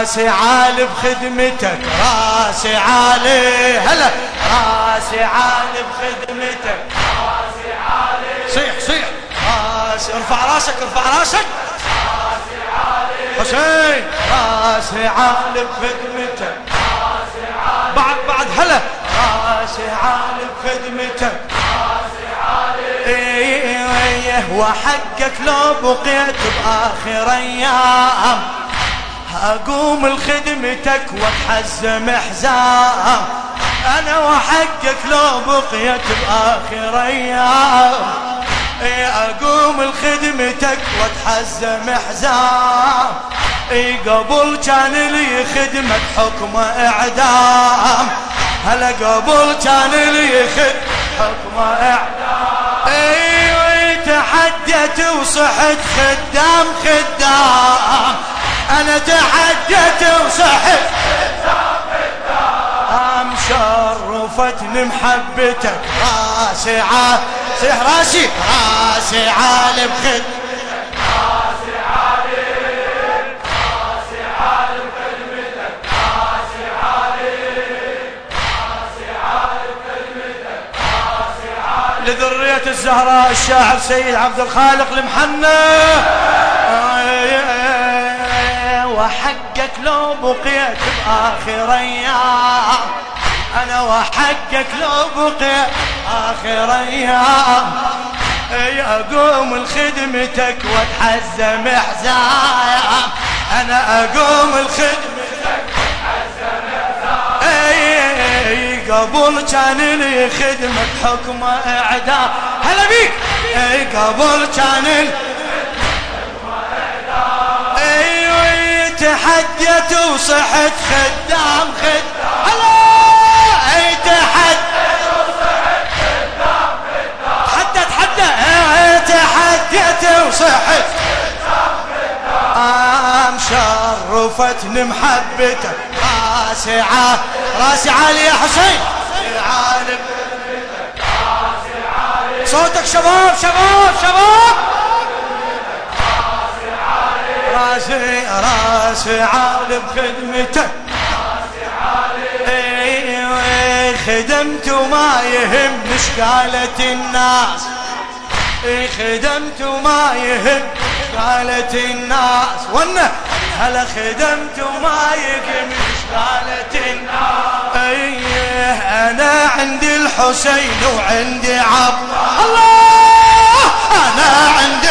راسي عالي بخدمتك، راسي عالي هلا، راسي عالي بخدمتك، راسي عالي. صيح صيح راسي، ارفع راسك ارفع راسك، راسي عالي حسين، راسي عالي بخدمتك، راسي عالي. بعد هلا، راسي عالي بخدمتك، راسي عالي. وحقك لو بقيت بآخر أيام أقوم لخدمتك واتحزم حزام. أنا وحقك لو بقيت بآخر أيام أقوم لخدمتك واتحزم حزام. قبل كان لي خدمك حكم إعدام، هلا قبل كان لي خدمك حكم إعدام. تحديت وصحت خدام خدام، أنا تحديت وصحت خدام خدام. شرفتني محبتك، راسي عالي، صيح راسي، راسي عالي بخدمتك، راسي عالي، راسي عالي بخدمتك، راسي عالي، راسي عالي بخدمتك، راسي عالي. لذرية الزهراء الشاعر سيد عبد الخالق المحنى. وحقك لو بقيت بآخر أيام، أنا وحقك لو بقيت آخر أيام أقوم لخدمتك واتحزم حزام. أنا أقوم لخدمتك واتحزم حزام. قبل كان لي خدمك حكم إعدام، هلا بيك. قبل كان لي حكم إعدام، تحديت وصحت خدام خدام، هلا تحديت وصحت خدام خدام، تحديت وصحت خدام خدام. شرفتني محبتك، راسي عالي، راسي عالي يا حسين، راسي عالي بخدمتك، راسي عالي. صوتك شباب شباب شباب، راسي راسي عالي بخدمتك، راسي عالي. خدمت وما يهم شقالة الناس، خدمت وما يهم شقالة الناس. وانا هلا خدمت وما يهم شقالة الناس. انا عندي الحسين وعندي عبد الله، انا عندي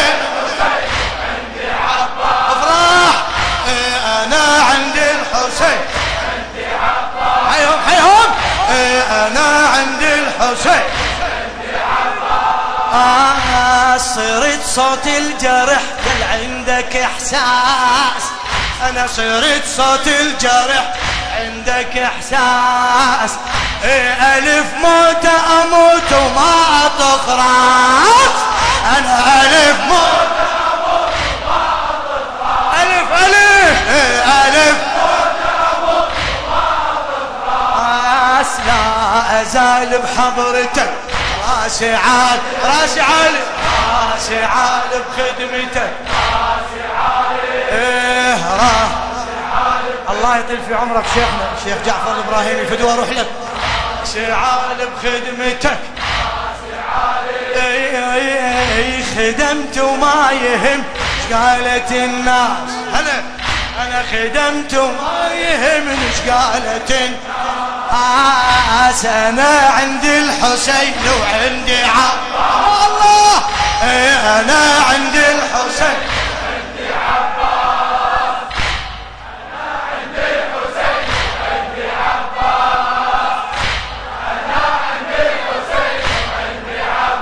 الحسين عندي عباس، حيهم حيهم. أنا عندي الحسين عندي عباس. صرت صوت الجرح قال عندك إحساس، أنا صرت صوت الجرح عندك إحساس. ألف موت أموت وما أطق راس، أنا ألف موت أموت وما أطق راس. ألف ألف ألف لا أزال بحضرتك، راسي عالي، راسي عالي، راسي عالي بخدمتك، راسي عالي. راسي عالي. الله يطيل في عمرك شيخنا الشيخ جعفر الإبراهيمي، فدوى أروح لك. راسي عالي بخدمتك، راسي عالي. خدمت وما يهم شقالة الناس، هلا أنا خدمت وما يهم شقالة الناس. أنا عندي الحسين وعندي عباس، الله. أنا عندي الحسين وعندي عباس، أنا عندي الحسين وعندي عباس، أنا عندي الحسين وعندي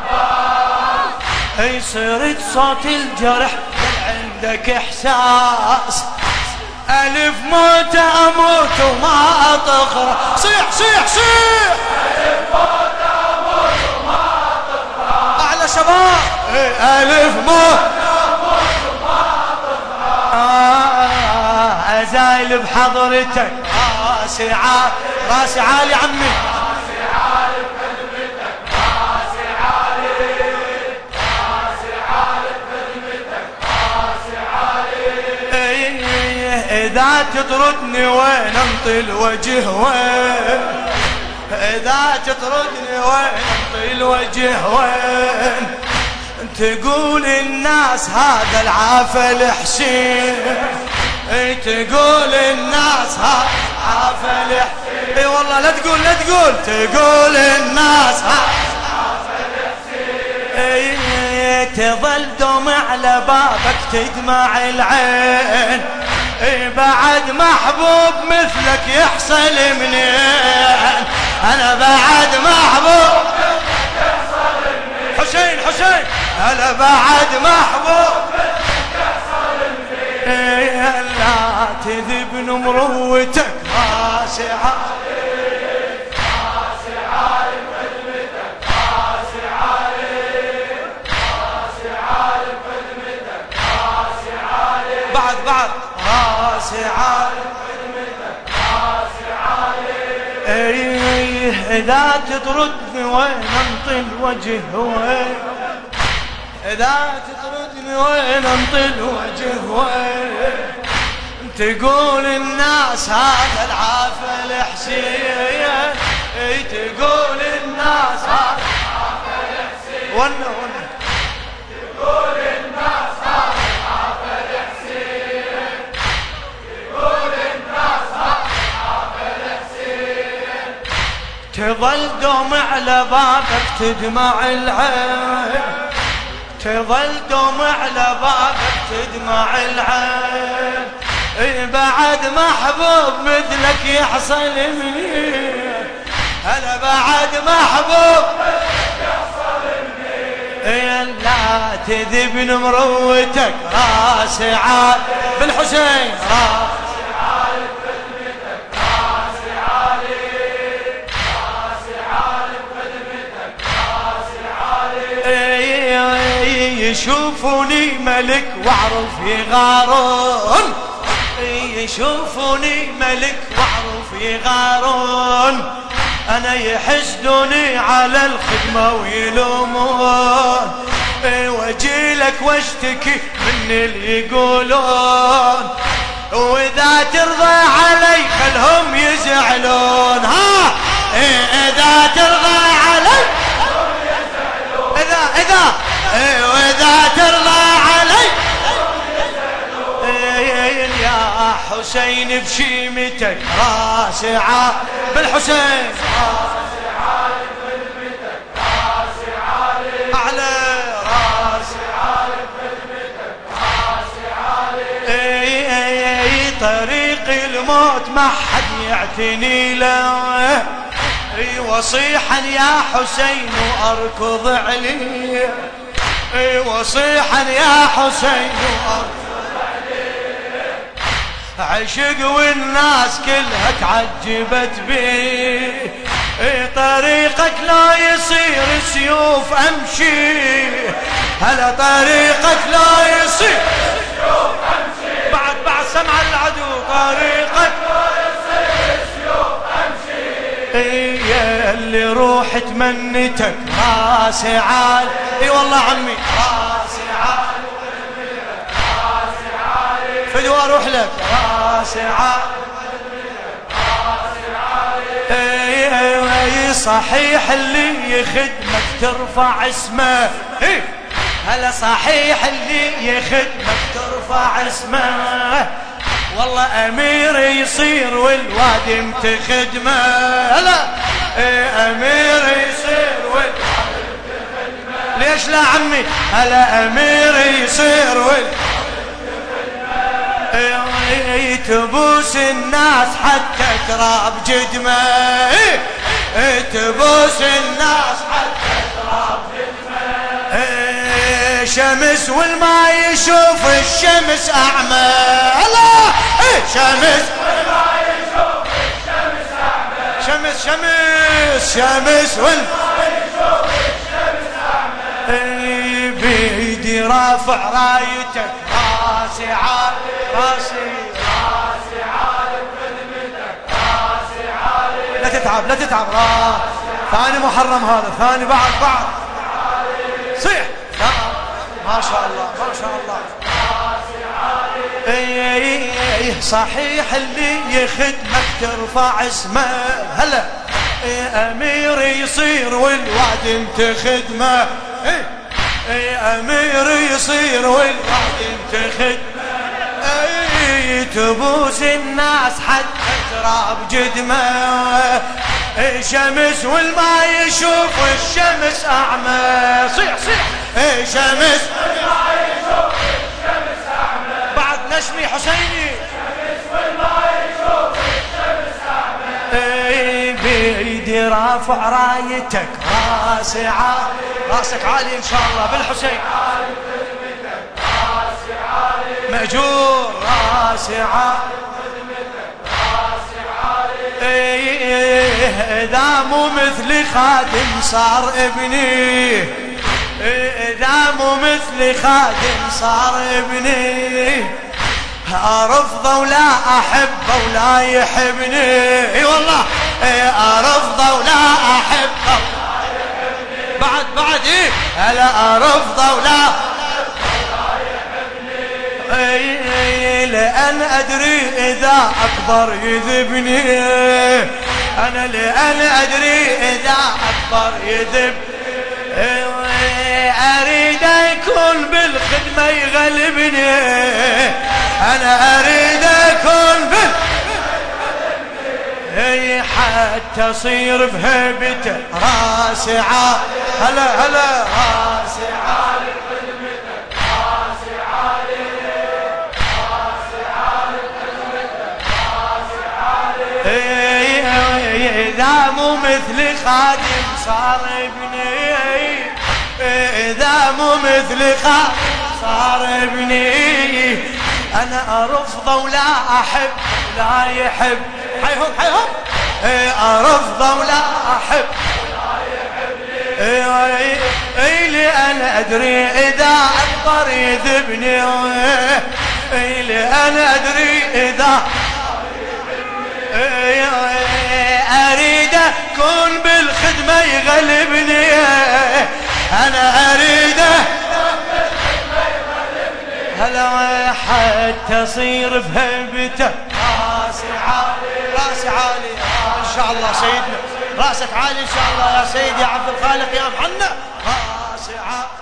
عباس. صرت صوت الجرح عندك إحساس. ألف موت أموت وما أطخر، صيح صيح صيح. ألف موت أموت وما أطخر، أعلى شباب. ألف موت أموت وما أطخر. أزايل بحضرتك، راسي عالي، راسي عالي عمي، راسي عالي بخدمتك، راسي عالي، راسي عالي بخدمتك، راسي عالي. إذا تطردني وين انطي الوجه وين، إذا تطردني وين انطي الوجه وين، تقول الناس هذا العافل حسين، تقول الناس هذا العافل حسين، اي والله لا تقول لا تقول، تقول الناس هذا العافل حسين، تظل دمع على بابك تدمع العين، بعد محبوب مثلك يحصل منين، انا بعد محبوب مثلك يحصل منين، حسين حسين انا بعد محبوب مثلك يحصل منين، لا تذبن مروتك راسي عليك، راسي عليك خدمتك، راسي عليك، راسي عليك خدمتك، راسي عليك، بعد راسي عليك خدمتك، راسي عليك، إذا تطردني وين انطي الوجه وين، إذا تطردني وين انطي الوجه وين، تقول الناس هذا العافل حسين، تقول الناس هذا العافل حسين، ونا تقول الناس هذا العافل حسين، تقول الناس هذا العافل حسين، تظل دمع على بابك تدمع العين، تظل دمع على بابك تدمع العين، بعد محبوب مثلك يحصل منين، انا بعد محبوب مثلك يحصل منين، لا تذبن مروتك راسي عال بالحسين، راسي عال بخدمتك، راسي عليك، راسي عال بخدمتك، راسي عليك، يشوفوني ملك واعرف يغارون، يشوفوني ملك واعرف يغارون، انا يحسدوني على الخدمة ويلومون، واجيلك واشتكي من اللي يقولون، واذا ترضى علي خلهم يزعلون، ها اذا ترضى علي خلهم يزعلون، واذا ترضى علي يا حسين بشيمتك راسي عال بالحسين، راسي عال بخدمتك، راسي عليك، أعلى راسي عال بخدمتك، راسي عليك، طريق الموت ما حد يعتني له، وصيحا يا حسين وأركض عليه، وصيحا يا حسين وأركض عشق والناس كلها تعجبت بيه، طريقك لا يصير سيوف امشي، هلا طريقك لا يصير سيوف امشي، بعد سمع العدو طريقك لا يصير سيوف امشي، يا اللي روح تمنتك راسي عال، اي والله عمي راسي عال فدوى اروح لك راسي عال، صحيح اللي يخدمك ترفع اسمه، هلا صحيح اللي يخدمك ترفع اسمه، والله امير يصير والوادم تخدمه، هلا امير يصير والوادم تخدمه، ليش لا عمي هلا امير يصير والوادم تبوس الناس حتى تراب جدمه، تبوس الناس حتى تراب جدمه، شمس والما يشوف الشمس أعمى، لا شمس والما يشوف الشمس أعمى، شمس شمس شمس والما يشوف الشمس أعمى، بيدي رافع رايتك راسي عالي، راسي عالي بخدمتك، راسي عالي، لا تتعب لا تتعب، ثاني محرم هذا، ثاني بعد صيح، ما شاء الله ما شاء الله، راسي عالي، ايه صحيح اللي يخدمك ترفع اسمه هلا ايه امير يصير والوعد انت خدمه ايه امير يصير والوعد انت خدمه ايه تبوس الناس حتى تراب جدمه ايه شمس والما يشوف والشمس اعمى صيح صيح ايه شمس والما يشوف والشمس اعمى بعد نشمي حسيني شمس والما يشوف والشمس اعمى ايه بيدي رافع رايتك راسي عالي راسك عالي ان شاء الله بالحسين راسي عالي مأجور راسي عالي إذا مو مثلي خادم صار ابني إذا مو مثلي خادم صار ابني أرفضه ولا أحبه ولا يحبني اي والله أرفضه ولا أحبه ولا يحبني بعد إيه هلا أرفضه ولا لأن أدري إذا أكبر يذبني أنا لأن أدري إذا أكبر يذبني أريد يكون بالخدمة يغلبني أنا أريد يكون بالخدمة حتى أصير بهيبته راسي عالي هلا هلا راسي عالي إذا مو مثلي خادم صار ابني إذا مو مثلي خادم صار ابني أنا أرفضه ولا أحب ولا يحب حيهم حيهم أرفضه ولا أحب ولا يحبني لأن أدري إذا أكبر يذبني لأن أدري إذا أريد أكون بالخدمة يغلبني أنا أريد هلا حتى أصير بهيبته راسي عالي راسي عالي إن شاء الله سيدنا راسك عالي إن شاء الله يا سيدي يا عبد الخالق يا محنة راسي عالي